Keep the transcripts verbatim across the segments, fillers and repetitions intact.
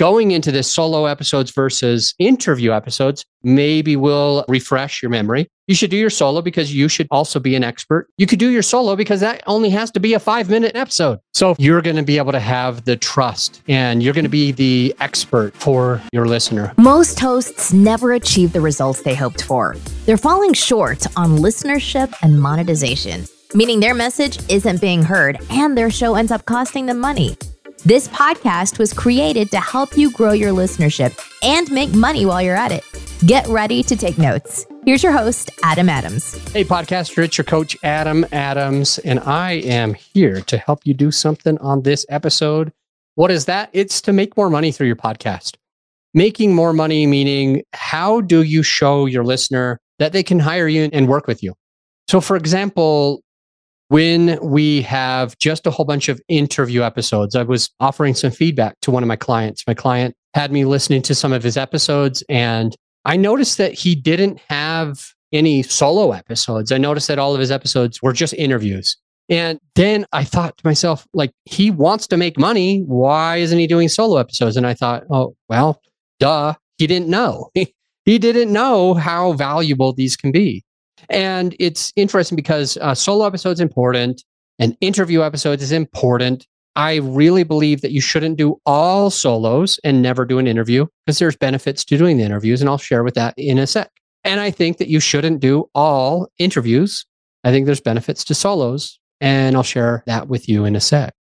going into this solo episodes versus interview episodes, maybe will refresh your memory. You should do your solo because you should also be an expert. You could do your solo because that only has to be a five minute episode. So you're going to be able to have the trust and you're going to be the expert for your listener. Most hosts never achieve the results they hoped for. They're falling short on listenership and monetization, meaning their message isn't being heard and their show ends up costing them money. This podcast was created to help you grow your listenership and make money while you're at it. Get ready to take notes. Here's your host, Adam Adams. Hey, podcaster, it's your coach, Adam Adams, and I am here to help you do something on this episode. What is that? It's to make more money through your podcast. Making more money, meaning how do you show your listener that they can hire you and work with you? So, for example, when we have just a whole bunch of interview episodes, I was offering some feedback to one of my clients. My client had me listening to some of his episodes, and I noticed that he didn't have any solo episodes. I noticed that all of his episodes were just interviews. And then I thought to myself, like, he wants to make money. Why isn't he doing solo episodes? And I thought, oh, well, duh, he didn't know. He didn't know how valuable these can be. And it's interesting because uh, solo episodes important and interview episodes is important. I really believe that you shouldn't do all solos and never do an interview because there's benefits to doing the interviews. And I'll share with that in a sec. And I think that you shouldn't do all interviews. I think there's benefits to solos and I'll share that with you in a sec.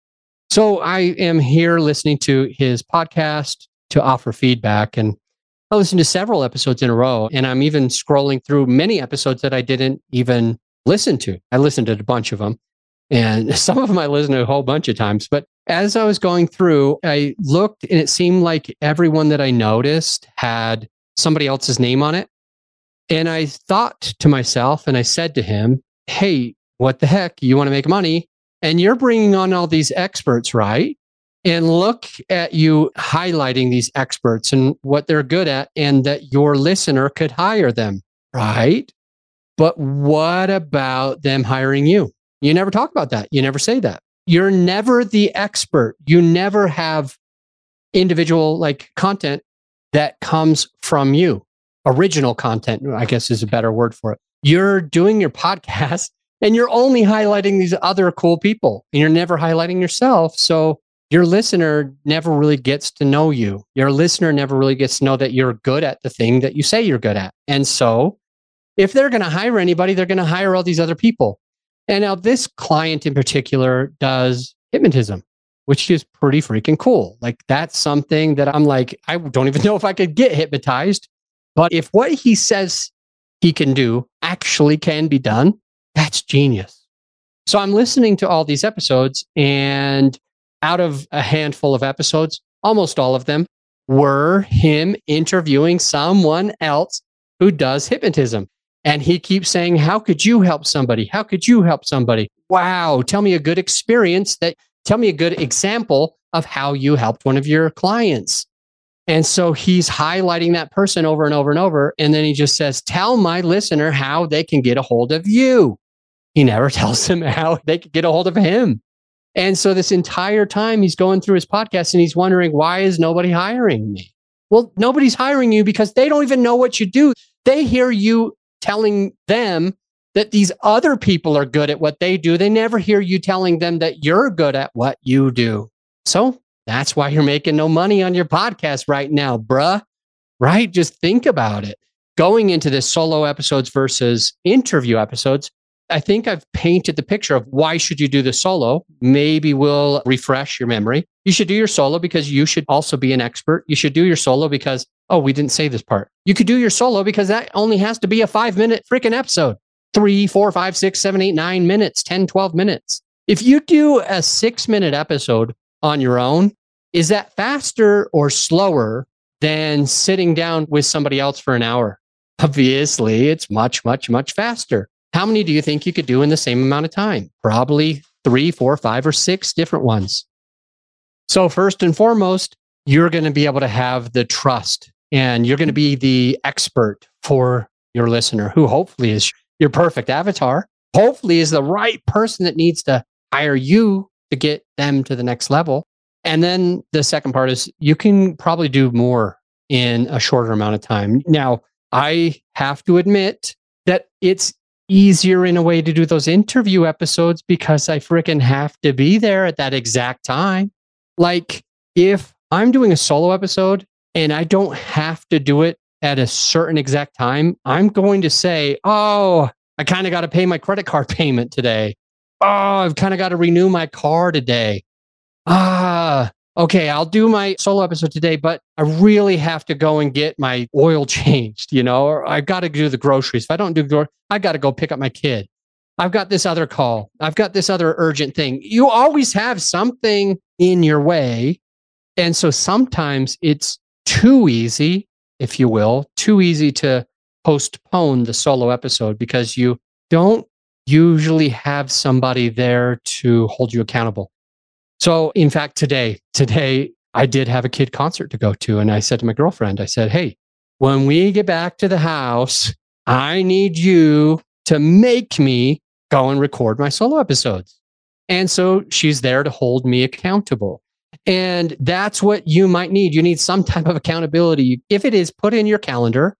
So I am here listening to his podcast to offer feedback, and I listened to several episodes in a row, and I'm even scrolling through many episodes that I didn't even listen to. I listened to a bunch of them, and some of them I listened to a whole bunch of times. But as I was going through, I looked, and it seemed like everyone that I noticed had somebody else's name on it. And I thought to myself, and I said to him, hey, what the heck? You want to make money? And you're bringing on all these experts, right? And look at you highlighting these experts and what they're good at, and that your listener could hire them, right? But what about them hiring you? You never talk about that. You never say that. You're never the expert. You never have individual like content that comes from you. Original content, I guess, is a better word for it. You're doing your podcast and you're only highlighting these other cool people and you're never highlighting yourself. So your listener never really gets to know you. Your listener never really gets to know that you're good at the thing that you say you're good at. And so if they're going to hire anybody, they're going to hire all these other people. And now this client in particular does hypnotism, which is pretty freaking cool. Like that's something that I'm like, I don't even know if I could get hypnotized. But if what he says he can do actually can be done, that's genius. So I'm listening to all these episodes, and out of a handful of episodes, almost all of them were him interviewing someone else who does hypnotism. And he keeps saying, how could you help somebody? How could you help somebody? Wow. Tell me a good experience that, tell me a good example of how you helped one of your clients. And so he's highlighting that person over and over and over. And then he just says, tell my listener how they can get a hold of you. He never tells them how they can get a hold of him. And so this entire time he's going through his podcast and he's wondering, why is nobody hiring me? Well, nobody's hiring you because they don't even know what you do. They hear you telling them that these other people are good at what they do. They never hear you telling them that you're good at what you do. So that's why you're making no money on your podcast right now, bruh. Right? Just think about it. Going into this solo episodes versus interview episodes, I think I've painted the picture of why should you do the solo. Maybe we'll refresh your memory. You should do your solo because you should also be an expert. You should do your solo because, oh, we didn't say this part. You could do your solo because that only has to be a five minute freaking episode. Three, four, five, six, seven, eight, nine minutes, ten, twelve minutes. If you do a six minute episode on your own, is that faster or slower than sitting down with somebody else for an hour? Obviously, it's much, much, much faster. How many do you think you could do in the same amount of time? Probably three, four, five, or six different ones. So first and foremost, you're going to be able to have the trust and you're going to be the expert for your listener, who hopefully is your perfect avatar, hopefully is the right person that needs to hire you to get them to the next level. And then the second part is you can probably do more in a shorter amount of time. Now, I have to admit that it's easier in a way to do those interview episodes because I freaking have to be there at that exact time. Like if I'm doing a solo episode and I don't have to do it at a certain exact time, I'm going to say, oh, I kind of got to pay my credit card payment today. Oh, I've kind of got to renew my car today. Ah, okay, I'll do my solo episode today, but I really have to go and get my oil changed, you know, or I've got to do the groceries. If I don't do the I got to go pick up my kid. I've got this other call. I've got this other urgent thing. You always have something in your way. And so sometimes it's too easy, if you will, too easy to postpone the solo episode because you don't usually have somebody there to hold you accountable. So in fact, today, today I did have a kid concert to go to. And I said to my girlfriend, I said, hey, when we get back to the house, I need you to make me go and record my solo episodes. And so she's there to hold me accountable. And that's what you might need. You need some type of accountability. If it is, put in your calendar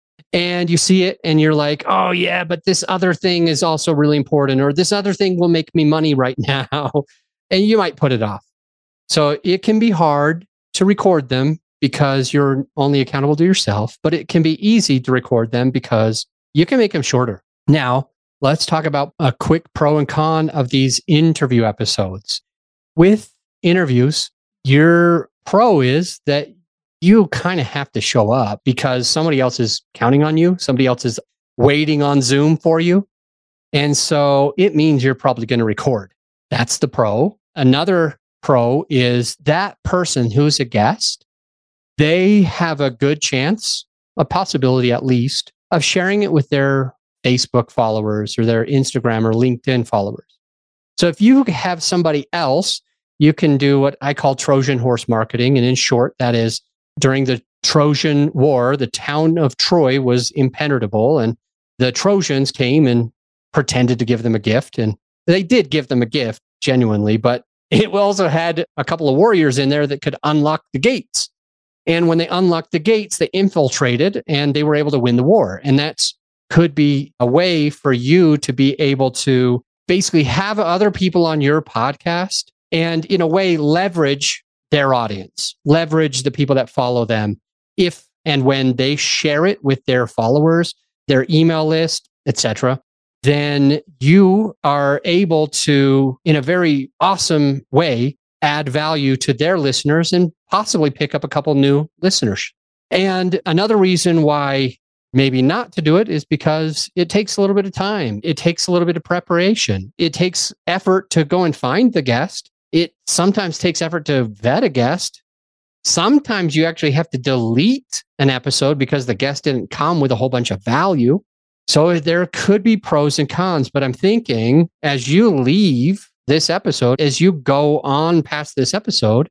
and you see it and you're like, oh yeah, but this other thing is also really important, or this other thing will make me money right now. And you might put it off. So it can be hard to record them because you're only accountable to yourself, but it can be easy to record them because you can make them shorter. Now, let's talk about a quick pro and con of these interview episodes. With interviews, your pro is that you kind of have to show up because somebody else is counting on you. Somebody else is waiting on Zoom for you. And so it means you're probably going to record. That's the pro. Another pro is that person who's a guest, they have a good chance, a possibility at least, of sharing it with their Facebook followers or their Instagram or LinkedIn followers. So if you have somebody else, you can do what I call Trojan horse marketing. And in short, that is during the Trojan War, the town of Troy was impenetrable and the Trojans came and pretended to give them a gift. And they did give them a gift genuinely, but it also had a couple of warriors in there that could unlock the gates. And when they unlocked the gates, they infiltrated and they were able to win the war. And that's could be a way for you to be able to basically have other people on your podcast and in a way leverage their audience, leverage the people that follow them. If and when they share it with their followers, their email list, et cetera, then you are able to, in a very awesome way, add value to their listeners and possibly pick up a couple new listeners. And another reason why maybe not to do it is because it takes a little bit of time. It takes a little bit of preparation. It takes effort to go and find the guest. It sometimes takes effort to vet a guest. Sometimes you actually have to delete an episode because the guest didn't come with a whole bunch of value. So there could be pros and cons, but I'm thinking as you leave this episode, as you go on past this episode,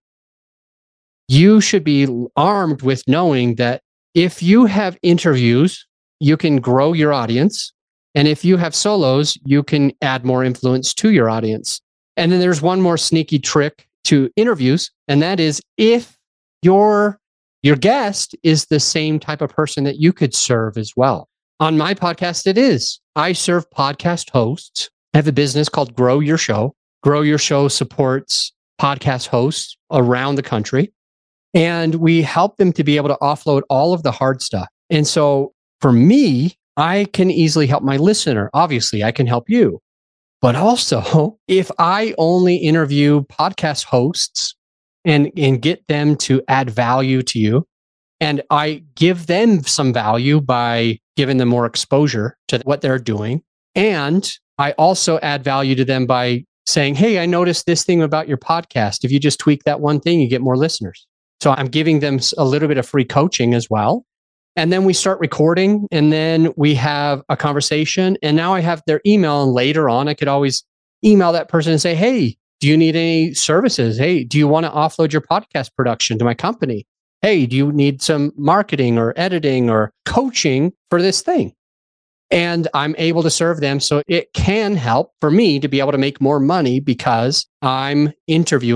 you should be armed with knowing that if you have interviews, you can grow your audience. And if you have solos, you can add more influence to your audience. And then there's one more sneaky trick to interviews, and that is if your, your guest is the same type of person that you could serve as well. On my podcast, it is. I serve podcast hosts. I have a business called Grow Your Show. Grow Your Show supports podcast hosts around the country. And we help them to be able to offload all of the hard stuff. And so for me, I can easily help my listener. Obviously, I can help you. But also, if I only interview podcast hosts and, and get them to add value to you, and I give them some value by giving them more exposure to what they're doing, and I also add value to them by saying, hey, I noticed this thing about your podcast. If you just tweak that one thing, you get more listeners. So I'm giving them a little bit of free coaching as well. And then we start recording and then we have a conversation. And now I have their email. And later on, I could always email that person and say, hey, do you need any services? Hey, do you want to offload your podcast production to my company? Hey, do you need some marketing or editing or coaching for this thing? And I'm able to serve them. So it can help for me to be able to make more money because I'm interviewing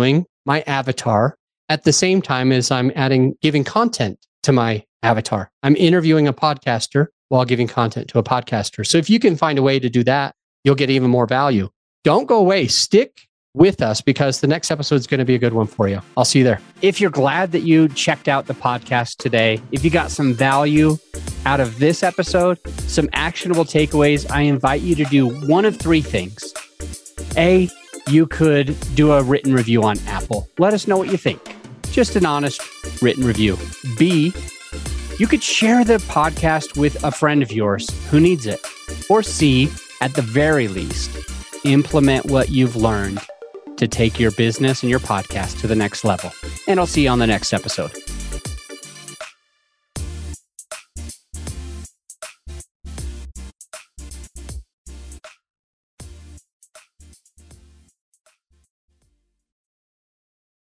my avatar at the same time as I'm adding, giving content to my avatar. I'm interviewing a podcaster while giving content to a podcaster. So if you can find a way to do that, you'll get even more value. Don't go away. Stick with us because the next episode is going to be a good one for you. I'll see you there. If you're glad that you checked out the podcast today, if you got some value out of this episode, some actionable takeaways, I invite you to do one of three things. A, you could do a written review on Apple. Let us know what you think. Just an honest written review. B, you could share the podcast with a friend of yours who needs it. Or C, at the very least, implement what you've learned to take your business and your podcast to the next level. And I'll see you on the next episode.